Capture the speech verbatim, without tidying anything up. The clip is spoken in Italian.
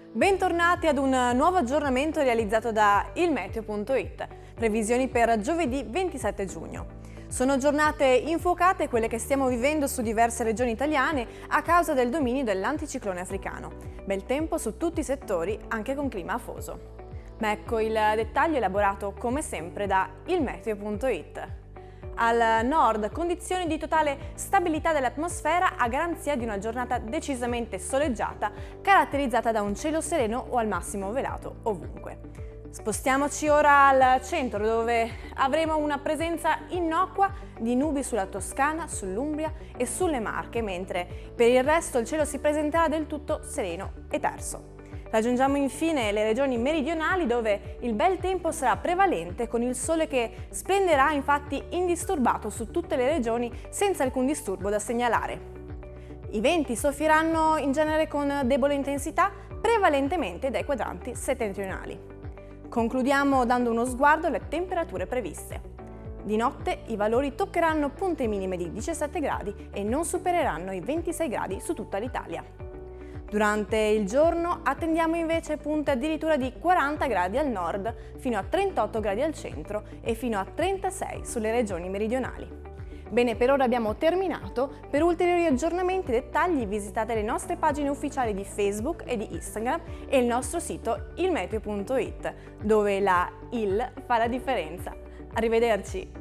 Bentornati ad un nuovo aggiornamento realizzato da ilmeteo punto it. Previsioni per giovedì ventisette giugno. Sono giornate infuocate quelle che stiamo vivendo su diverse regioni italiane a causa del dominio dell'anticiclone africano. Bel tempo su tutti i settori, anche con clima afoso. Ma ecco il dettaglio elaborato come sempre da ilmeteo punto it. Al nord, condizioni di totale stabilità dell'atmosfera a garanzia di una giornata decisamente soleggiata, caratterizzata da un cielo sereno o al massimo velato ovunque. Spostiamoci ora al centro, dove avremo una presenza innocua di nubi sulla Toscana, sull'Umbria e sulle Marche, mentre per il resto il cielo si presenterà del tutto sereno e terso. Raggiungiamo infine le regioni meridionali, dove il bel tempo sarà prevalente, con il sole che splenderà infatti indisturbato su tutte le regioni senza alcun disturbo da segnalare. I venti soffieranno in genere con debole intensità, prevalentemente dai quadranti settentrionali. Concludiamo dando uno sguardo alle temperature previste. Di notte i valori toccheranno punte minime di diciassette gradi e non supereranno i ventisei gradi su tutta l'Italia. Durante il giorno attendiamo invece punte addirittura di quaranta gradi al nord, fino a trentotto gradi al centro e fino a trentasei sulle regioni meridionali. Bene, per ora abbiamo terminato. Per ulteriori aggiornamenti e dettagli visitate le nostre pagine ufficiali di Facebook e di Instagram e il nostro sito ilmeteo punto it, dove la il fa la differenza. Arrivederci!